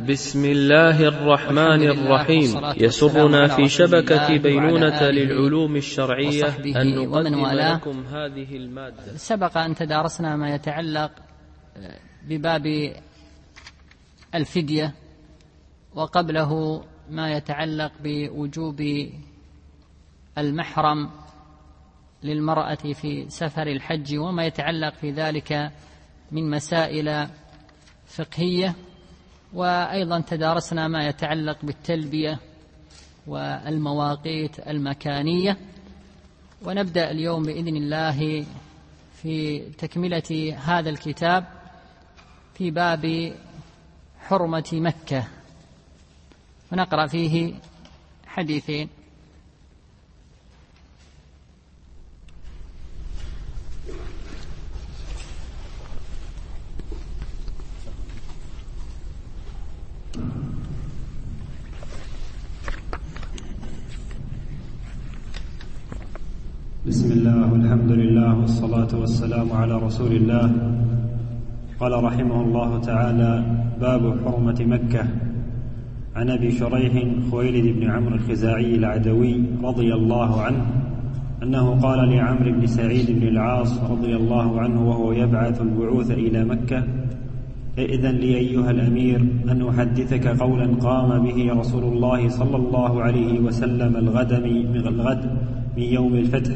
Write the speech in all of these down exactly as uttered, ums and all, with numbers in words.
بسم الله الرحمن الرحيم. يسرنا في شبكة بينونة للعلوم الشرعية أن نقدم لكم هذه المادة. سبق أن تدارسنا ما يتعلق بباب الفدية، وقبله ما يتعلق بوجوب المحرم للمرأة في سفر الحج وما يتعلق في ذلك من مسائل فقهية، وأيضا تدارسنا ما يتعلق بالتلبية والمواقيت المكانية. ونبدأ اليوم بإذن الله في تكملة هذا الكتاب في باب حرمة مكة، ونقرأ فيه حديثين. بسم الله والحمد لله والصلاة والسلام على رسول الله. قال رحمه الله تعالى: باب حرمة مكة. عن أبي شريح خويلد بن عمرو الخزاعي العدوي رضي الله عنه أنه قال لعمرو بن سعيد بن العاص رضي الله عنه وهو يبعث البعوث إلى مكة: ائذن لي أيها الأمير أن أحدثك قولا قام به رسول الله صلى الله عليه وسلم الغد من يوم الفتح،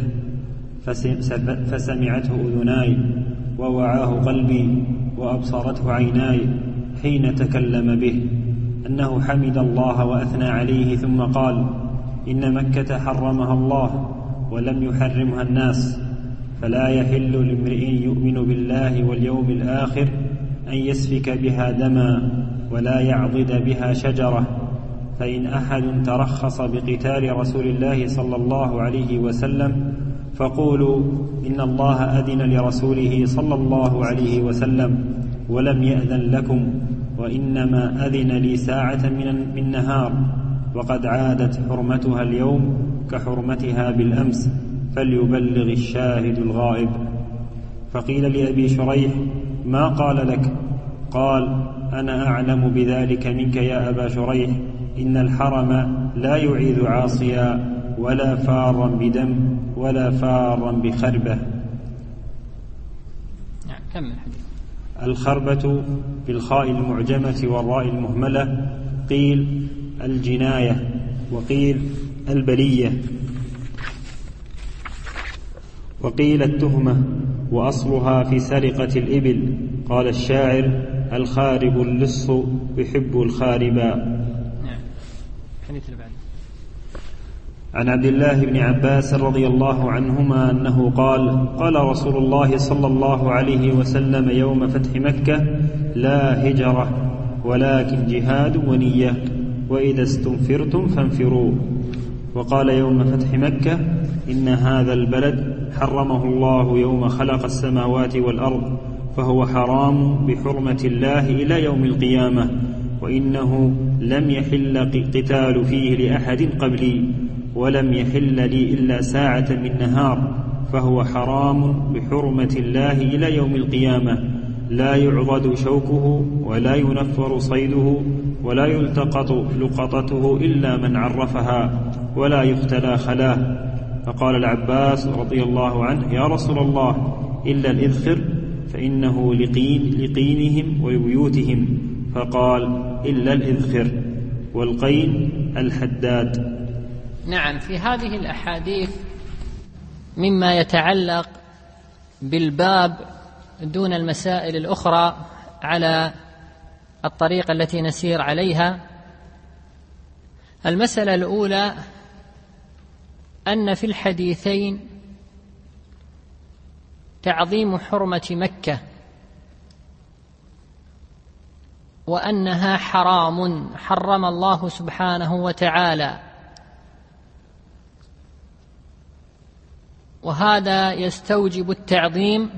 فسمعته أذناي ووعاه قلبي وأبصرته عيناي حين تكلم به، أنه حمد الله وأثنى عليه ثم قال: إن مكة حرمها الله ولم يحرمها الناس، فلا يحل لامرئ يؤمن بالله واليوم الآخر أن يسفك بها دما ولا يعضد بها شجرة. فإن أحد ترخص بقتال رسول الله صلى الله عليه وسلم فقولوا إن الله أذن لرسوله صلى الله عليه وسلم ولم يأذن لكم، وإنما أذن لي ساعة من نهار، وقد عادت حرمتها اليوم كحرمتها بالأمس، فليبلغ الشاهد الغائب. فقيل لأبي شريح: ما قال لك؟ قال: أنا أعلم بذلك منك يا أبا شريح، إن الحرم لا يعيذ عاصيا ولا فارا بدم ولا فارا بخربة. الخربة بالخاء المعجمة والراء المهملة، قيل الجناية وقيل البلية وقيل التهمة، وأصلها في سرقة الإبل. قال الشاعر: الخارب اللص يحب الخاربا. عن عبد الله بن عباس رضي الله عنهما أنه قال: قال رسول الله صلى الله عليه وسلم يوم فتح مكة: لا هجرة ولكن جهاد ونية، وإذا استنفرتم فانفروا. وقال يوم فتح مكة: إن هذا البلد حرمه الله يوم خلق السماوات والأرض، فهو حرام بحرمة الله إلى يوم القيامة، وإنه لم يحل قتال فيه لأحد قبلي، ولم يحل لي إلا ساعة من نهار، فهو حرام بحرمة الله إلى يوم القيامة، لا يعضد شوكه ولا ينفر صيده ولا يلتقط لقطته إلا من عرفها، ولا يختلى خلاه. فقال العباس رضي الله عنه: يا رسول الله، إلا الإذخر فإنه لقين لقينهم ولبيوتهم. فقال: إلا الإذخر. والقين الحداد. نعم، في هذه الأحاديث مما يتعلق بالباب دون المسائل الأخرى على الطريقة التي نسير عليها. المسألة الأولى أن في الحديثين تعظيم حرمة مكة، وأنها حرام حرم الله سبحانه وتعالى، وهذا يستوجب التعظيم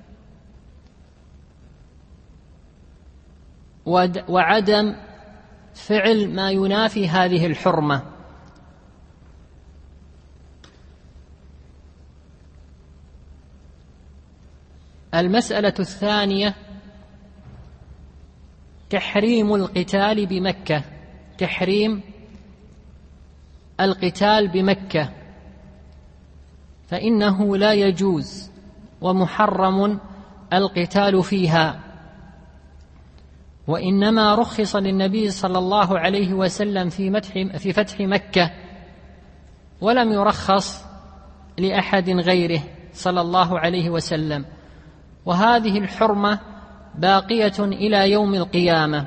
وعدم فعل ما ينافي هذه الحرمة. المسألة الثانية تحريم القتال بمكة، تحريم القتال بمكة، فإنه لا يجوز ومحرم القتال فيها، وإنما رخص للنبي صلى الله عليه وسلم في في فتح مكة، ولم يرخص لأحد غيره صلى الله عليه وسلم، وهذه الحرمة باقية إلى يوم القيامة.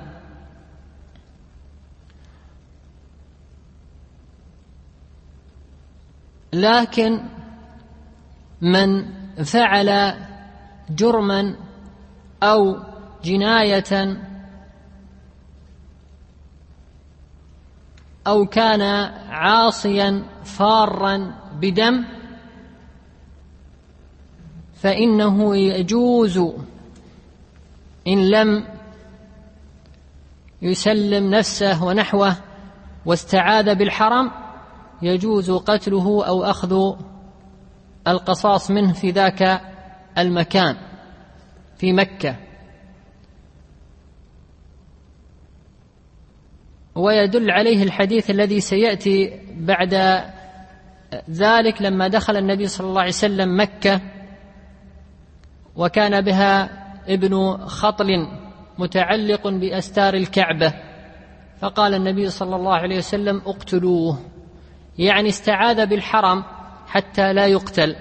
لكن من فعل جرما أو جناية أو كان عاصيا فارا بدم فإنه يجوز إن لم يسلم نفسه ونحوه واستعاذ بالحرم يجوز قتله أو أخذ القصاص منه في ذاك المكان في مكة. ويدل عليه الحديث الذي سيأتي بعد ذلك لما دخل النبي صلى الله عليه وسلم مكة وكان بها ابن خطل متعلق بأستار الكعبة، فقال النبي صلى الله عليه وسلم اقتلوه، يعني استعاذ بالحرم حتى لا يقتل.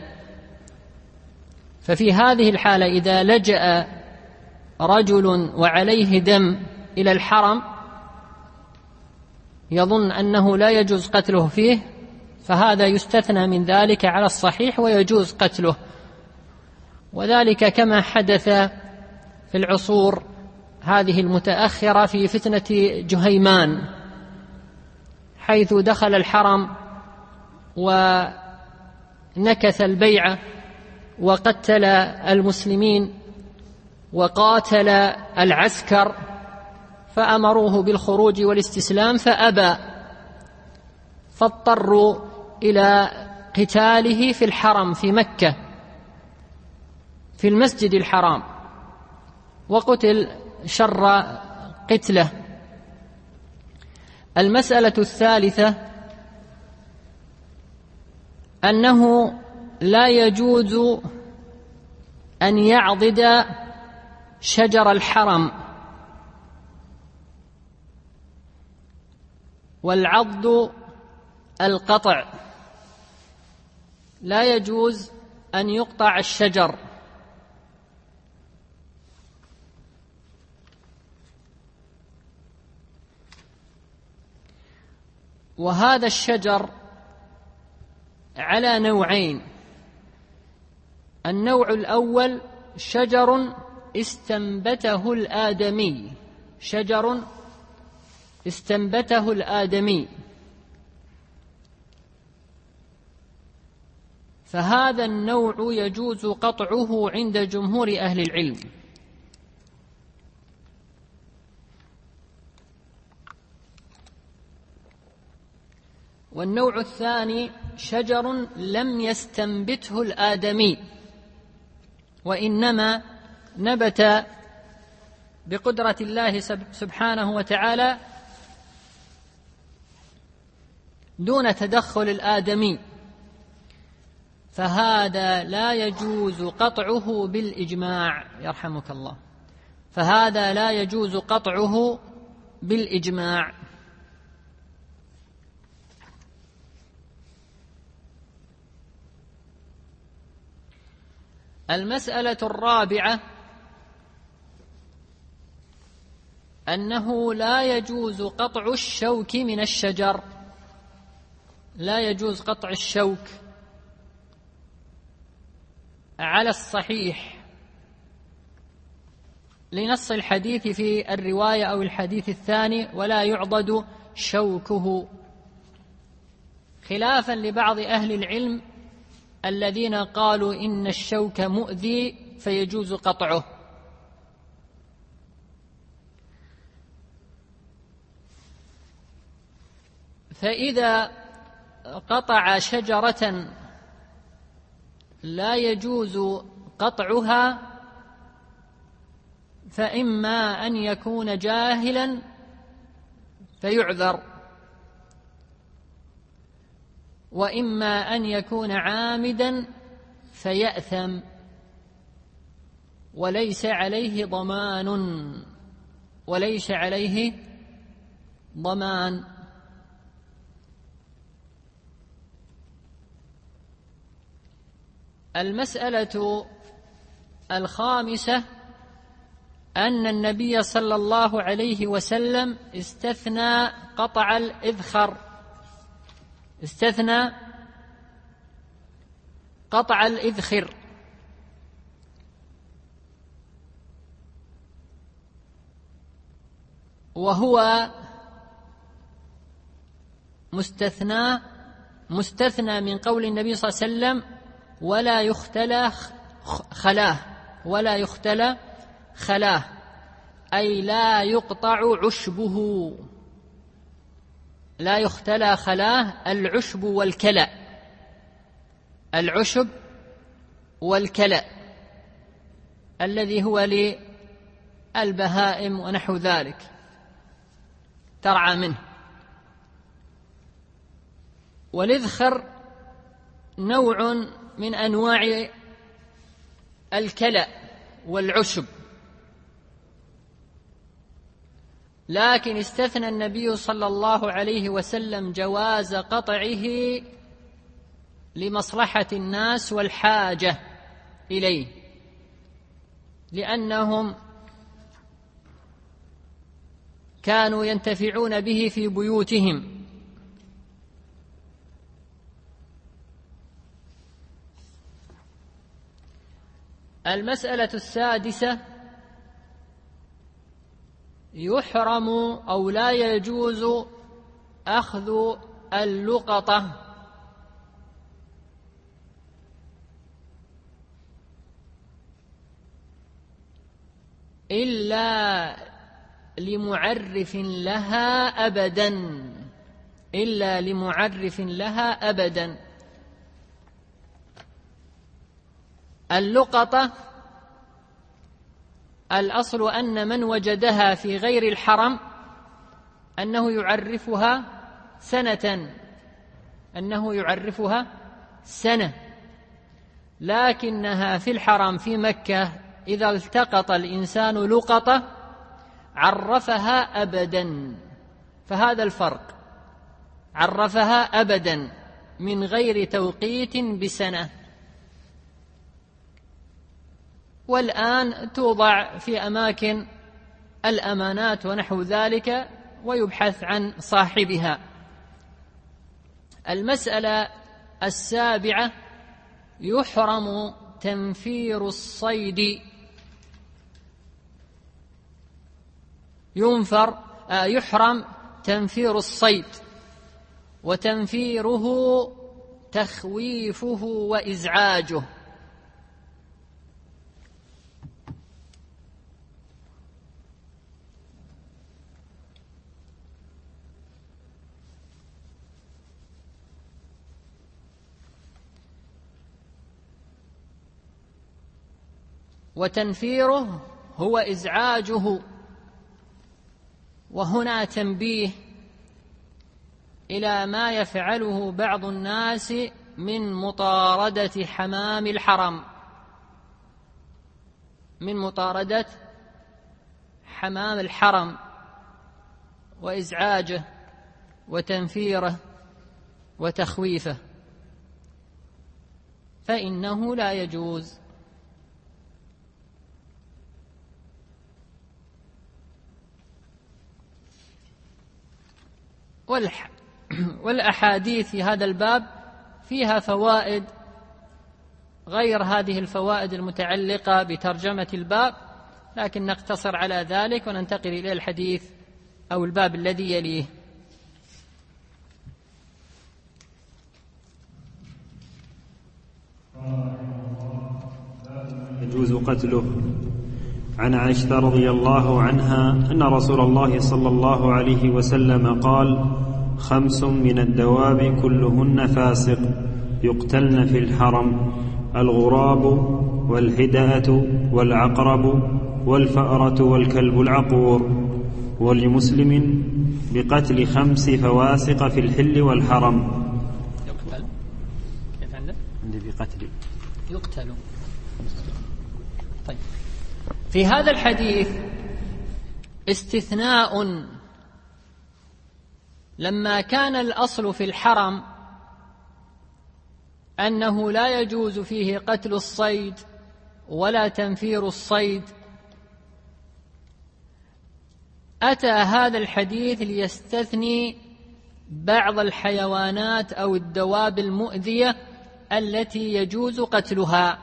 ففي هذه الحالة إذا لجأ رجل وعليه دم إلى الحرم يظن أنه لا يجوز قتله فيه، فهذا يستثنى من ذلك على الصحيح ويجوز قتله، وذلك كما حدث في العصور هذه المتأخرة في فتنة جهيمان، حيث دخل الحرم ونكث البيعة وقتل المسلمين وقاتل العسكر، فأمروه بالخروج والاستسلام فأبى، فاضطروا إلى قتاله في الحرم في مكة في المسجد الحرام، وقتل شر قتله. المسألة الثالثة أنه لا يجوز أن يعضد شجر الحرم، والعضد القطع، لا يجوز أن يقطع الشجر، وهذا الشجر على نوعين: النوع الأول شجر استنبته الآدمي، شجر استنبته الآدمي، فهذا النوع يجوز قطعه عند جمهور أهل العلم. والنوع الثاني شجر لم يستنبته الآدمي، وإنما نبت بقدرة الله سبحانه وتعالى دون تدخل الآدمي، فهذا لا يجوز قطعه بالإجماع، يرحمك الله، فهذا لا يجوز قطعه بالإجماع. المسألة الرابعة أنه لا يجوز قطع الشوك من الشجر، لا يجوز قطع الشوك على الصحيح لنص الحديث في الرواية أو الحديث الثاني: ولا يعضد شوكه، خلافا لبعض أهل العلم الذين قالوا إن الشوك مؤذي فيجوز قطعه. فإذا قطع شجرة لا يجوز قطعها فإما أن يكون جاهلا فيعذر، وإما أن يكون عامدا فيأثم وليس عليه ضمان وليس عليه ضمان. المسألة الخامسة أن النبي صلى الله عليه وسلم استثنى قطع الإذخر استثنى قطع الإذخر وهو مستثنى مستثنى من قول النبي صلى الله عليه وسلم ولا يختلى خلاه ولا يختلى خلاه أي لا يقطع عشبه، لا يختلى خلاه العشب والكلأ العشب والكلأ الذي هو للبهائم ونحو ذلك ترعى منه. والإذخر نوع من أنواع الكلأ والعشب، لكن استثنى النبي صلى الله عليه وسلم جواز قطعه لمصلحة الناس والحاجة إليه، لأنهم كانوا ينتفعون به في بيوتهم. المسألة السادسة يحرم أو لا يجوز أخذ اللقطة إلا لمعرف لها أبدا إلا لمعرف لها أبدا. اللقطة الأصل أن من وجدها في غير الحرم أنه يعرفها سنة أنه يعرفها سنة لكنها في الحرم في مكة إذا التقط الإنسان لقطة عرفها أبدا، فهذا الفرق، عرفها أبدا من غير توقيت بسنة. والآن توضع في أماكن الأمانات ونحو ذلك ويبحث عن صاحبها. المسألة السابعة يحرم تنفير الصيد ينفر آه يحرم تنفير الصيد، وتنفيره تخويفه وإزعاجه. وتنفيره هو إزعاجه. وهنا تنبيه إلى ما يفعله بعض الناس من مطاردة حمام الحرم من مطاردة حمام الحرم وإزعاجه وتنفيره وتخويفه، فإنه لا يجوز. والأحاديث في هذا الباب فيها فوائد غير هذه الفوائد المتعلقة بترجمة الباب، لكن نقتصر على ذلك وننتقل إلى الحديث أو الباب الذي يليه. يجوز قتله. عن عائشة رضي الله عنها أن رسول الله صلى الله عليه وسلم قال: خمس من الدواب كلهن فاسق يقتلن في الحرم: الغراب والهدأة والعقرب والفأرة والكلب العقور. ولمسلم بقتل خمس فواسق في الحل والحرم. يقتل كيف عنده؟ عندي بقتل يقتل. طيب، في هذا الحديث استثناء، لما كان الأصل في الحرم أنه لا يجوز فيه قتل الصيد ولا تنفير الصيد، أتى هذا الحديث ليستثني بعض الحيوانات أو الدواب المؤذية التي يجوز قتلها.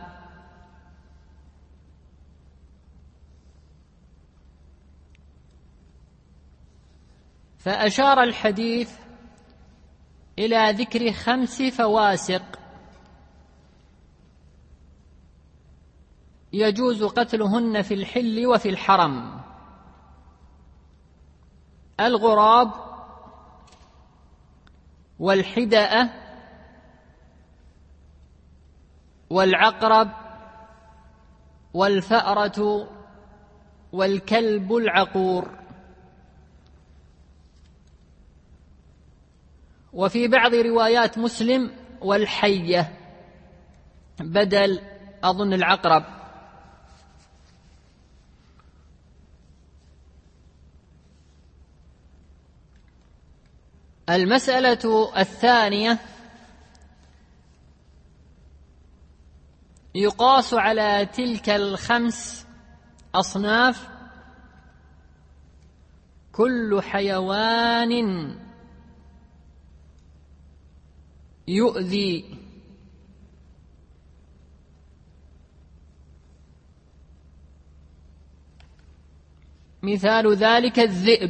فأشار الحديث إلى ذكر خمس فواسق يجوز قتلهن في الحل وفي الحرم: الغراب والحدأة والعقرب والفأرة والكلب العقور. وفي بعض روايات مسلم والحية بدل أظن العقرب. المسألة الثانية: يقاس على تلك الخمس أصناف كل حيوان يؤذي مثال ذلك الذئب،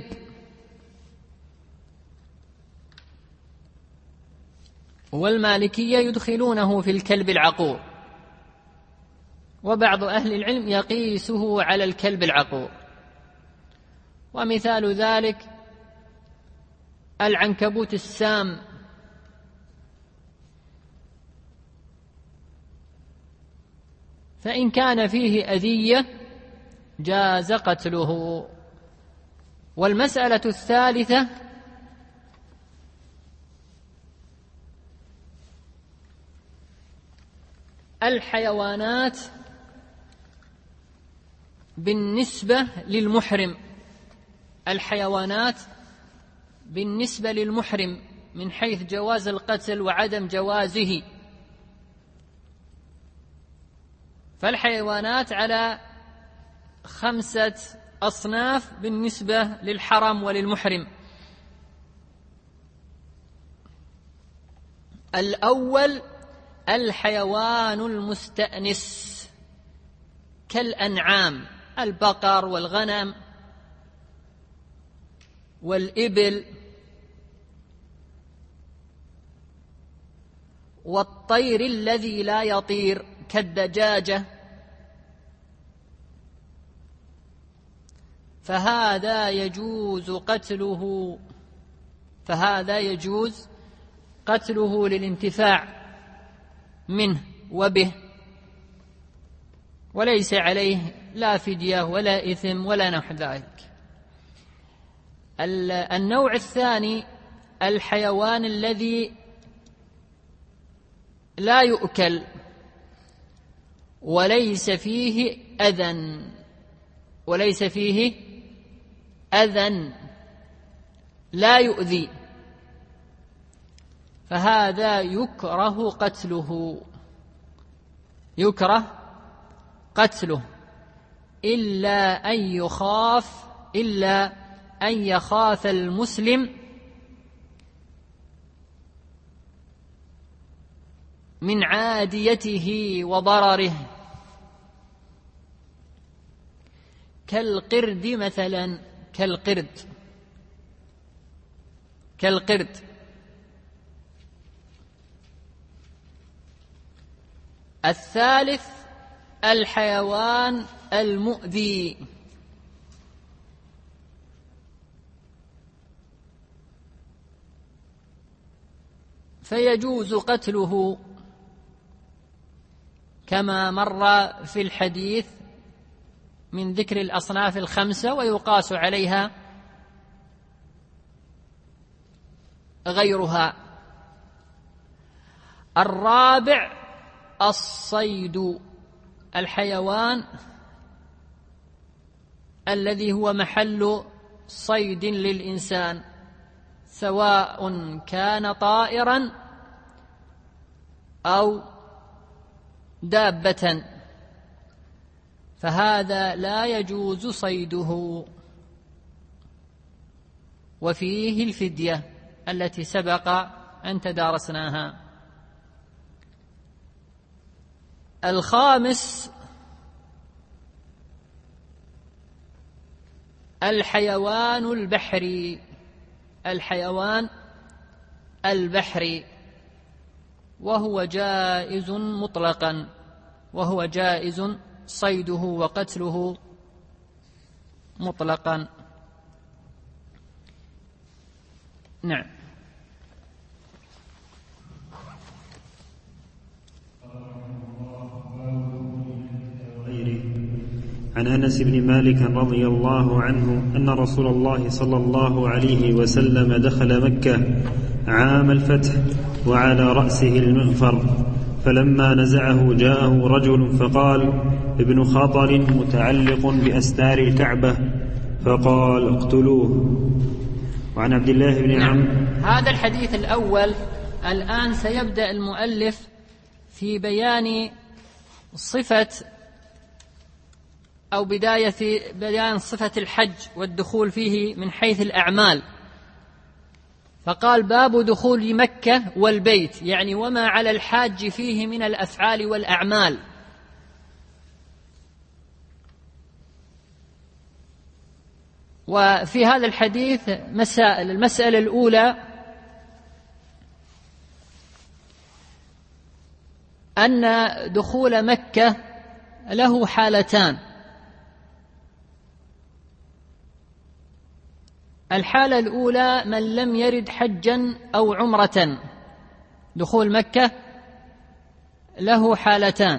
والمالكية يدخلونه في الكلب العقور، وبعض أهل العلم يقيسه على الكلب العقور. ومثال ذلك العنكبوت السام، فإن كان فيه أذية جاز قتله. والمسألة الثالثة: الحيوانات بالنسبة للمحرم، الحيوانات بالنسبة للمحرم من حيث جواز القتل وعدم جوازه. فالحيوانات على خمسة أصناف بالنسبة للحرم وللمحرم. الأول الحيوان المستأنس كالأنعام، البقر والغنم والإبل والطير الذي لا يطير كالدجاجة، فهذا يجوز قتله فهذا يجوز قتله للانتفاع منه وبه، وليس عليه لا فدية ولا إثم ولا نحو ذلك. النوع الثاني الحيوان الذي لا يؤكل وليس فيه أذى وليس فيه أذى لا يؤذي، فهذا يكره قتله يكره قتله إلا أن يخاف إلا أن يخاف المسلم من عاديته وضرره، كالقرد مثلا كالقرد كالقرد الثالث الحيوان المؤذي، فيجوز قتله كما مر في الحديث من ذكر الأصناف الخمسة ويقاس عليها غيرها. الرابع الصيد، الحيوان الذي هو محل صيد للإنسان، سواء كان طائرا أو دابة، فهذا لا يجوز صيده، وفيه الفدية التي سبق أن تدارسناها. الخامس الحيوان البحري، الحيوان البحري وهو جائز مطلقا، وهو جائز صيده وقتله مطلقا. نعم. عن أنس بن مالك رضي الله عنه أن رسول الله صلى الله عليه وسلم دخل مكة عام الفتح وعلى رأسه المغفر، فلما نزعه جاءه رجل فقال: ابن خطر متعلق بأستار الكعبة، فقال: اقتلوه. وعن عبد الله بن عمرو. هذا الحديث الأول. الآن سيبدأ المؤلف في بيان صفة أو بداية بيان صفة الحج والدخول فيه من حيث الأعمال، فقال: باب دخول مكة والبيت، يعني وما على الحاج فيه من الأفعال والأعمال. وفي هذا الحديث مسائل. المسألة الأولى أن دخول مكة له حالتان. الحالة الأولى من لم يرد حجا أو عمرة، دخول مكة له حالتان.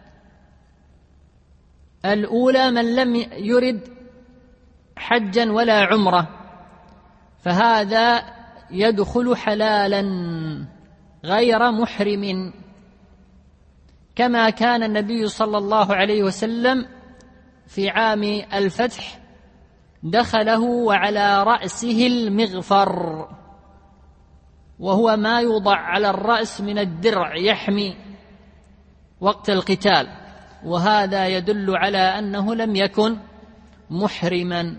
الأولى من لم يرد حجا ولا عمرة، فهذا يدخل حلالا غير محرم، كما كان النبي صلى الله عليه وسلم في عام الفتح دخله وعلى رأسه المغفر، وهو ما يوضع على الرأس من الدرع يحمي وقت القتال، وهذا يدل على أنه لم يكن محرما.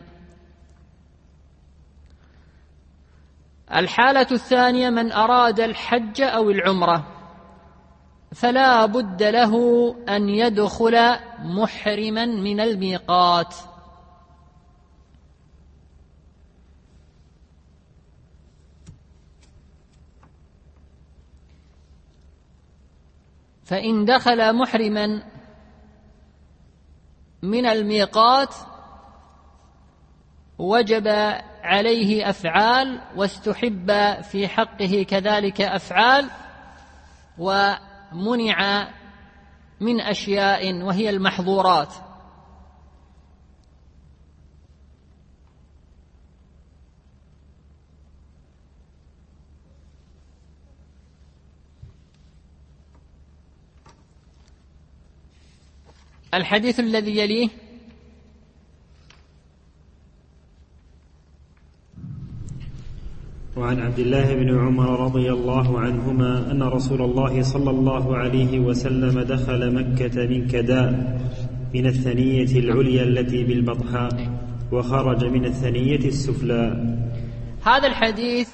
الحالة الثانية من أراد الحج أو العمرة، فلا بد له أن يدخل محرما من الميقات، فإن دخل محرما من الميقات وجب عليه أفعال، واستحب في حقه كذلك أفعال، ومنع من أشياء وهي المحظورات. الحديث الذي يليه وعن عبد الله بن عمر رضي الله عنهما أن رسول الله صلى الله عليه وسلم دخل مكة من كداء من الثنية العليا التي بالبطحاء، وخرج من الثنية السفلى. هذا الحديث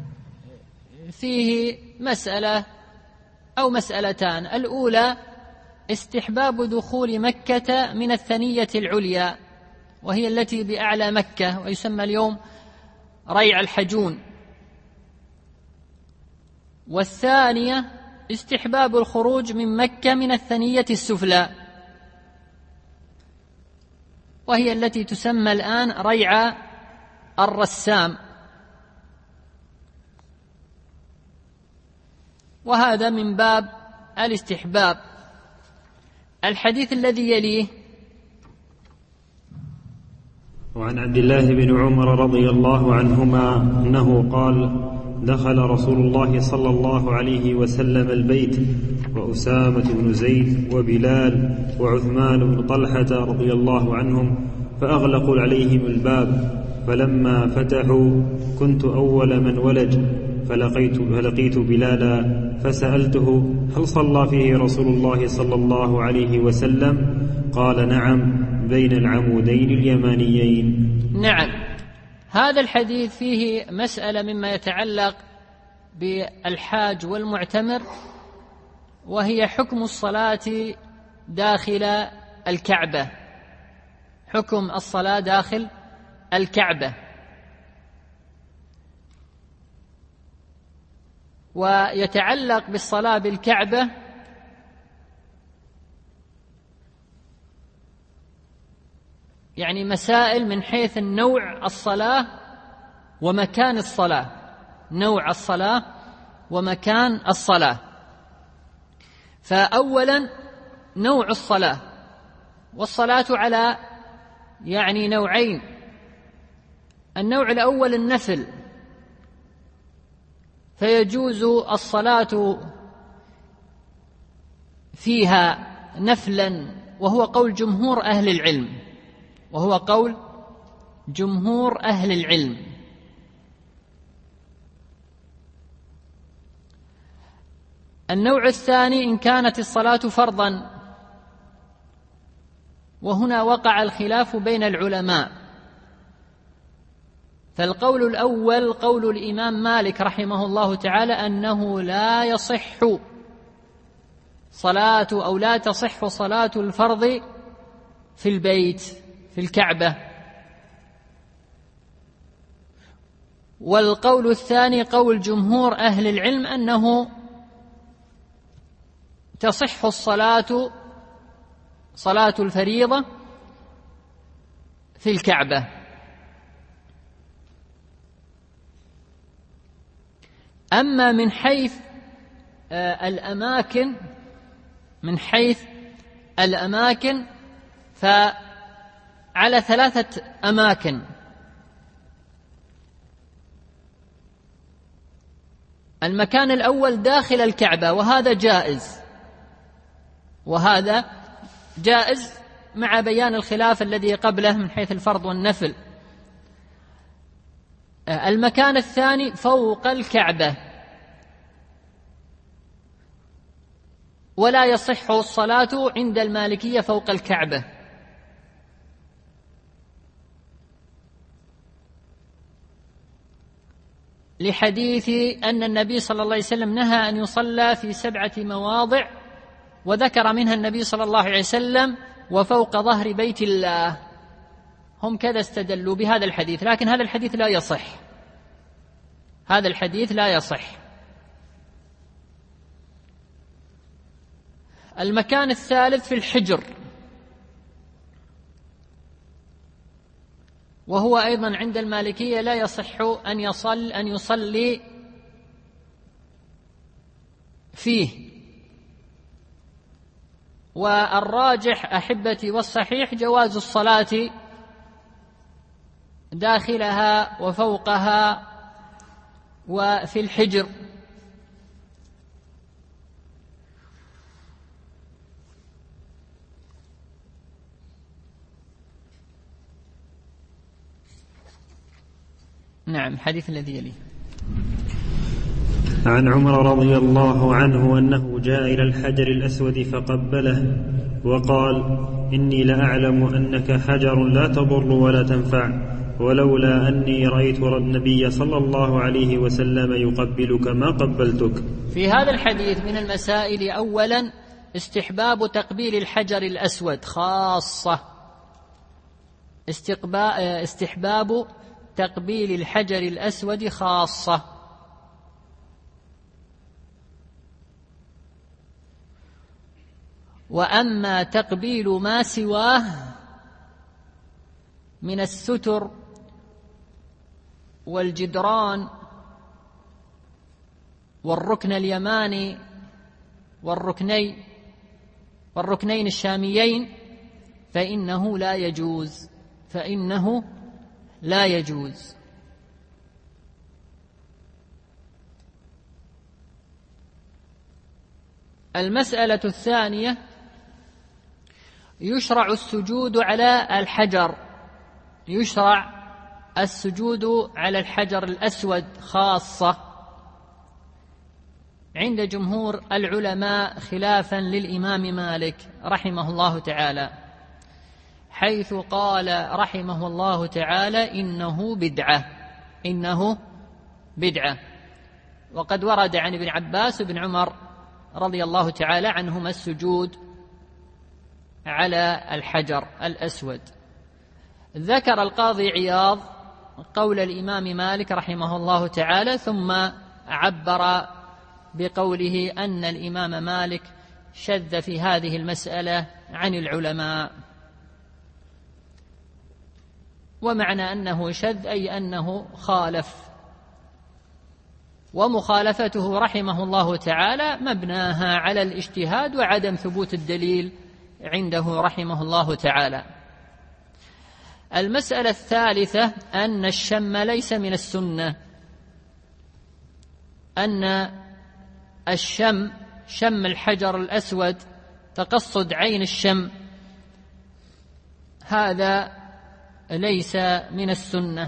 فيه مسألة أو مسألتان. الأولى استحباب دخول مكة من الثنية العليا، وهي التي بأعلى مكة، ويسمى اليوم ريع الحجون. والثانية استحباب الخروج من مكة من الثنية السفلى، وهي التي تسمى الآن ريع الرسام، وهذا من باب الاستحباب. الحديث الذي يليه وعن عبد الله بن عمر رضي الله عنهما أنه قال: دخل رسول الله صلى الله عليه وسلم البيت وأسامة بن زيد وبلال وعثمان بن طلحة رضي الله عنهم، فأغلقوا عليهم الباب، فلما فتحوا كنت أول من ولج، فلقيت, فلقيت بلالا فسألته: هل صلى فيه رسول الله صلى الله عليه وسلم؟ قال: نعم، بين العمودين اليمانيين. نعم. هذا الحديث فيه مسألة مما يتعلق بالحاج والمعتمر، وهي حكم الصلاة داخل الكعبة. حكم الصلاة داخل الكعبة. ويتعلق بالصلاة بالكعبة يعني مسائل من حيث النوع الصلاة ومكان الصلاة، نوع الصلاة ومكان الصلاة. فأولا نوع الصلاة، والصلاة على يعني نوعين. النوع الأول النفل، فيجوز الصلاة فيها نفلا، وهو قول جمهور أهل العلم وهو قول جمهور أهل العلم. النوع الثاني إن كانت الصلاة فرضا، وهنا وقع الخلاف بين العلماء. فالقول الأول قول الإمام مالك رحمه الله تعالى أنه لا يصح صلاة أو لا تصح صلاة الفرض في البيت في الكعبة. والقول الثاني قول جمهور أهل العلم أنه تصح الصلاة صلاة الفريضة في الكعبة. أما من حيث الأماكن من حيث الأماكن فعلى ثلاثة أماكن. المكان الأول داخل الكعبة، وهذا جائز وهذا جائز مع بيان الخلاف الذي قبله من حيث الفرض والنفل. المكان الثاني فوق الكعبة، ولا يصح الصلاة عند المالكية فوق الكعبة. لحديث أن النبي صلى الله عليه وسلم نهى أن يصلى في سبعة مواضع، وذكر منها النبي صلى الله عليه وسلم وفوق ظهر بيت الله. هم كذا استدلوا بهذا الحديث، لكن هذا الحديث لا يصح هذا الحديث لا يصح. المكان الثالث في الحجر، وهو أيضا عند المالكية لا يصح أن يصل أن يصلي فيه. والراجح أحبتي والصحيح جواز الصلاة داخلها وفوقها وفي الحجر. نعم. الحديث الذي يليه: عن عمر رضي الله عنه أنه جاء إلى الحجر الأسود فقبله وقال: إني لأعلم أنك حجر لا تضر ولا تنفع، ولولا أني رأيت النبي صلى الله عليه وسلم يقبلك ما قبلتك. في هذا الحديث من المسائل أولا استحباب تقبيل الحجر الأسود خاصة، استحباب تقبيل الحجر الأسود خاصة. وأما تقبيل ما سواه من الستر والجدران والركن اليماني والركنين والركنين الشاميين فإنه لا يجوز فإنه لا يجوز. المسألة الثانية: يشرع السجود على الحجر، يشرع السجود على الحجر الأسود خاصة عند جمهور العلماء، خلافا للإمام مالك رحمه الله تعالى، حيث قال رحمه الله تعالى: إنه بدعة، إنه بدعة. وقد ورد عن ابن عباس وابن عمر رضي الله تعالى عنهما السجود على الحجر الأسود. ذكر القاضي عياض قول الإمام مالك رحمه الله تعالى، ثم عبر بقوله أن الإمام مالك شذ في هذه المسألة عن العلماء. ومعنى أنه شذ أي أنه خالف، ومخالفته رحمه الله تعالى مبناها على الاجتهاد وعدم ثبوت الدليل عنده رحمه الله تعالى. المسألة الثالثة: أن الشم ليس من السنة، أن الشم شم الحجر الأسود تقصد عين الشم هذا ليس من السنة.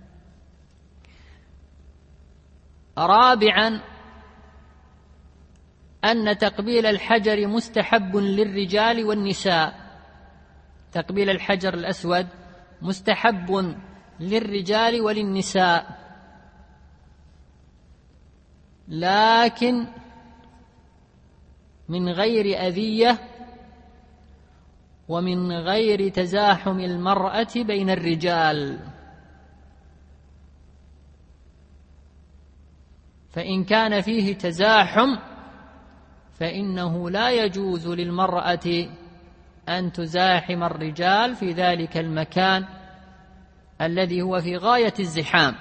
رابعا: أن تقبيل الحجر مستحب للرجال والنساء، تقبيل الحجر الأسود مستحب للرجال وللنساء، لكن من غير أذية ومن غير تزاحم المرأة بين الرجال. فإن كان فيه تزاحم فإنه لا يجوز للمرأة أن تزاحم الرجال في ذلك المكان الذي هو في غاية الزحام.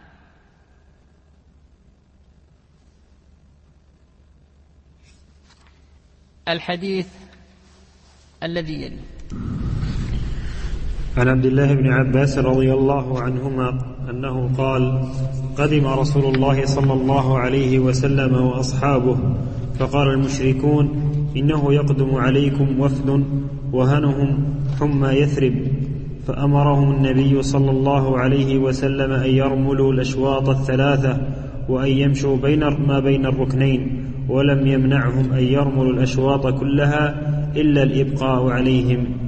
الحديث الذي يلي: عن عبد الله بن عباس رضي الله عنهما أنه قال: قدم رسول الله صلى الله عليه وسلم وأصحابه، فقال المشركون: إنه يقدم عليكم وفد وهنهم حمى يثرب، فأمرهم النبي صلى الله عليه وسلم أن يرملوا الأشواط الثلاثة وأن يمشوا بين ما بين الركنين، ولم يمنعهم أن يرملوا الأشواط كلها إلا الإبقاء عليهم.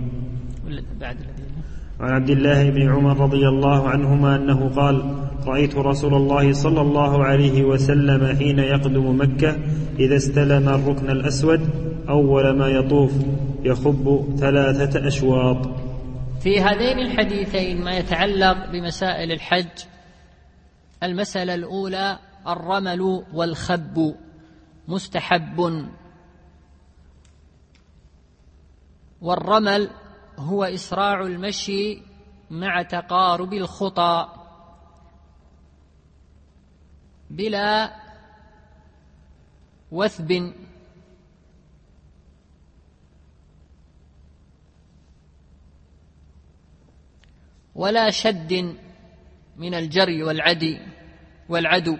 وعن عبد الله بن عمر رضي الله عنهما أنه قال: رأيت رسول الله صلى الله عليه وسلم حين يقدم مكة إذا استلم الركن الأسود أول ما يطوف يخب ثلاثة أشواط. في هذين الحديثين ما يتعلق بمسائل الحج. المسألة الأولى: الرمل والخب مستحب، والرمل هو إسراع المشي مع تقارب الخطى بلا وثب ولا شد من الجري والعدي والعدو.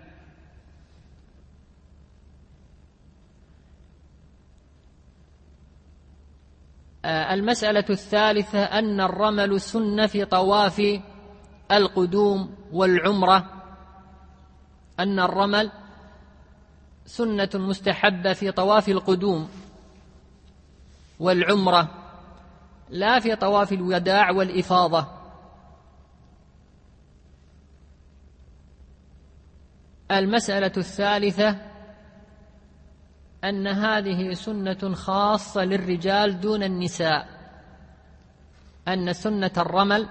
المسألة الثالثة: أن الرمل سنة في طواف القدوم والعمرة، أن الرمل سنة مستحبة في طواف القدوم والعمرة، لا في طواف الوداع والإفاضة. المسألة الثالثة: أن هذه سنة خاصة للرجال دون النساء، أن سنة الرمل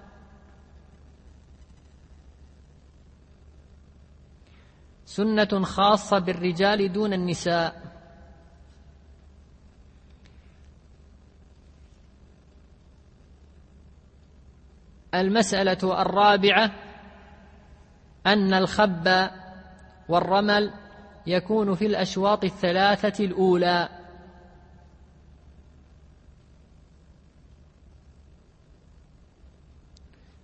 سنة خاصة بالرجال دون النساء. المسألة الرابعة: أن الخب والرمل يكون في الأشواط الثلاثة الأولى،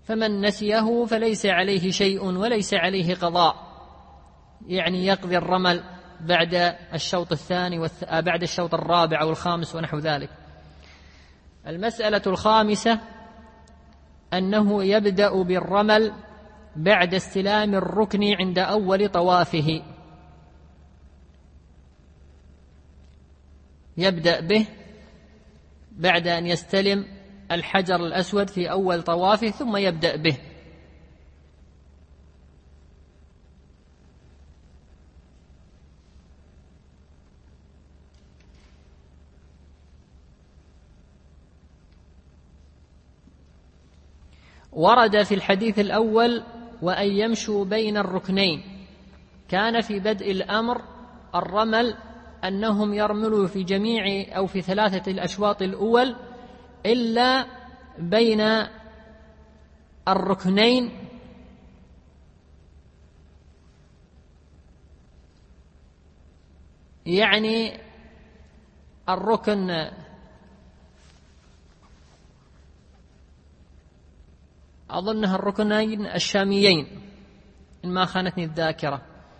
فمن نسيه فليس عليه شيء وليس عليه قضاء، يعني يقضي الرمل بعد الشوط الثاني والث... بعد الشوط الرابع أو الخامس ونحو ذلك. المسألة الخامسة أنه يبدأ بالرمل بعد استلام الركن عند أول طوافه، يبدأ به بعد أن يستلم الحجر الأسود في أول طوافه ثم يبدأ به. ورد في الحديث الأول وأن يمشوا بين الركنين، كان في بدء الأمر الرمل أنهم يرملوا في جميع أو في ثلاثة الأشواط الأول إلا بين الركنين، يعني الركن أظنها الركنين الشاميين إن ما خانتني الذاكرة.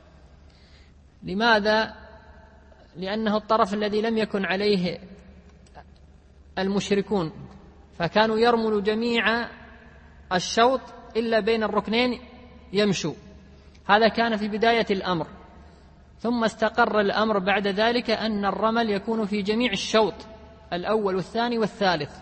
لماذا؟ لأنه الطرف الذي لم يكن عليه المشركون، فكانوا يرملوا جميع الشوط إلا بين الركنين يمشوا. هذا كان في بداية الأمر، ثم استقر الأمر بعد ذلك أن الرمل يكون في جميع الشوط الأول والثاني والثالث.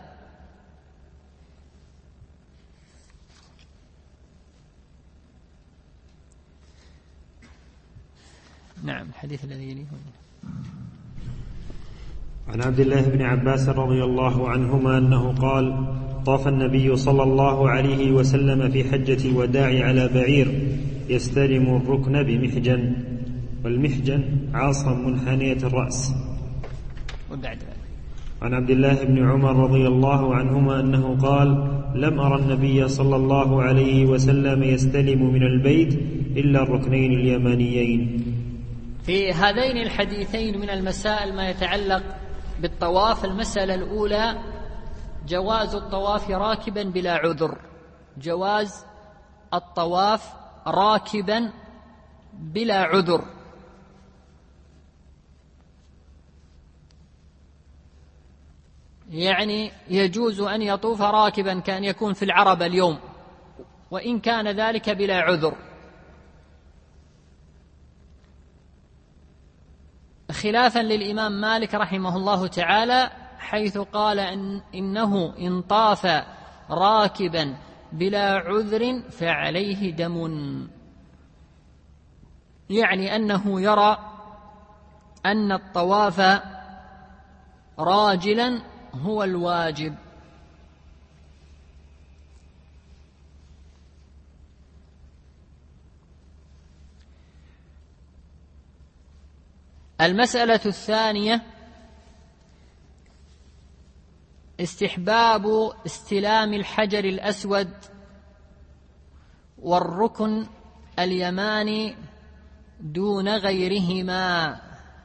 نعم. الحديث الذي يليه. عن عبد الله بن عباس رضي الله عنهما أنه قال: طاف النبي صلى الله عليه وسلم في حجة الوداع على بعير يستلم الركن بمحجن، والمحجن عاصا منحنية الرأس. عن عبد الله بن عمر رضي الله عنهما أنه قال: لم أرى النبي صلى الله عليه وسلم يستلم من البيت إلا الركنين اليمانيين. في هذين الحديثين من المسائل ما يتعلق بالطواف. المسألة الأولى جواز الطواف راكبا بلا عذر، جواز الطواف راكبا بلا عذر. يعني يجوز أن يطوف راكبا كأن يكون في العربة اليوم، وإن كان ذلك بلا عذر، خلافا للإمام مالك رحمه الله تعالى، حيث قال إن إنه إن طاف راكبا بلا عذر فعليه دم، يعني أنه يرى أن الطواف راجلا هو الواجب. المسألة الثانية استحباب استلام الحجر الأسود والركن اليماني دون غيرهما،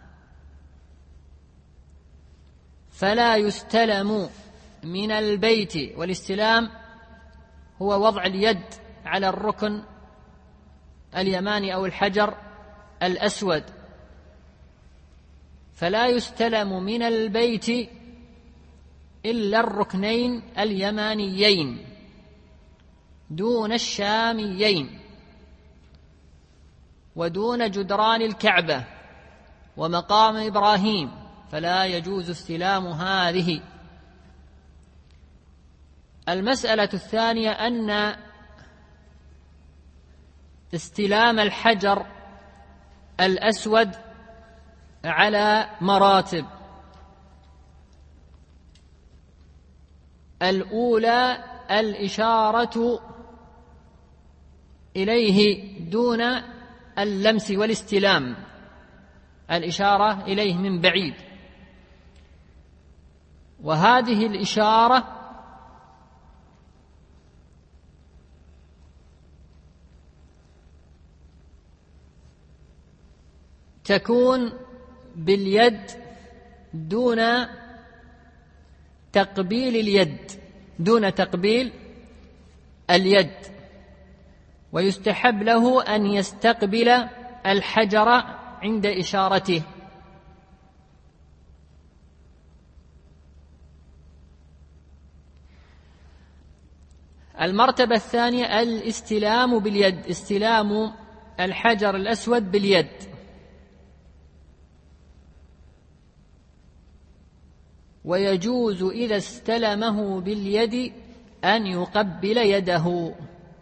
فلا يستلم من البيت، والاستلام هو وضع اليد على الركن اليماني أو الحجر الأسود، فلا يستلم من البيت إلا الركنين اليمانيين دون الشاميين، ودون جدران الكعبة ومقام إبراهيم، فلا يجوز استلام هذه. المسألة الثانية أن استلام الحجر الأسود على مراتب. الأولى الإشارة إليه دون اللمس والاستلام، الإشارة إليه من بعيد، وهذه الإشارة تكون باليد دون تقبيل اليد، دون تقبيل اليد، ويستحب له أن يستقبل الحجر عند إشارته. المرتبة الثانية الاستلام باليد، استلام الحجر الأسود باليد، ويجوز إذا استلمه باليد أن يقبل يده.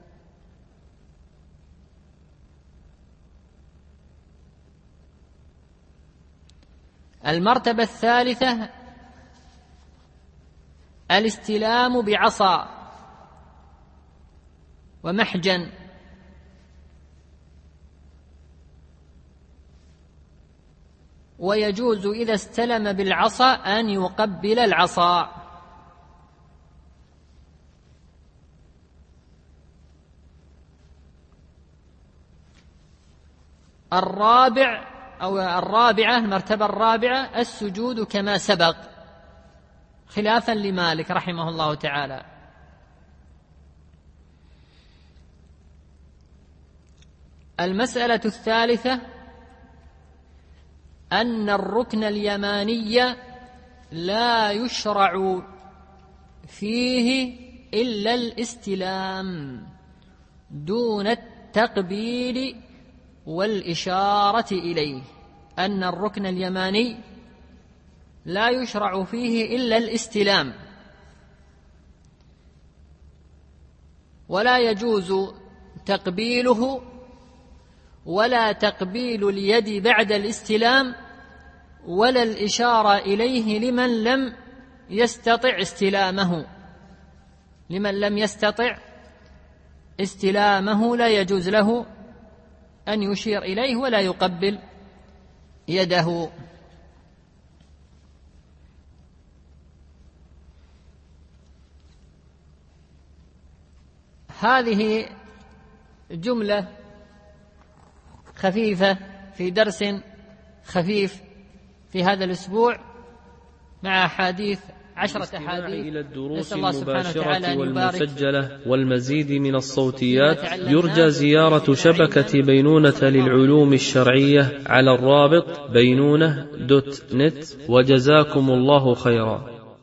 المرتبة الثالثة الاستلام بعصا ومحجن، ويجوز إذا استلم بالعصا أن يقبل العصا. الرابع أو الرابعة المرتبة الرابعة السجود كما سبق، خلافا لمالك رحمه الله تعالى. المسألة الثالثة أن الركن اليماني لا يشرع فيه إلا الاستلام دون التقبيل والإشارة إليه، أن الركن اليماني لا يشرع فيه إلا الاستلام، ولا يجوز تقبيله ولا تقبيل اليد بعد الاستلام ولا الإشارة إليه لمن لم يستطع استلامه. لمن لم يستطع استلامه لا يجوز له أن يشير إليه ولا يقبل يده. هذه جملة خفيفة في درس خفيف في هذا الأسبوع مع أحاديث عشرة أحاديث. إلى الدروس المباشرة والمسجلة والمزيد من الصوتيات يرجى زيارة شبكة بينونة للعلوم الشرعية على الرابط بينونة دوت نت، وجزاكم الله خيرا.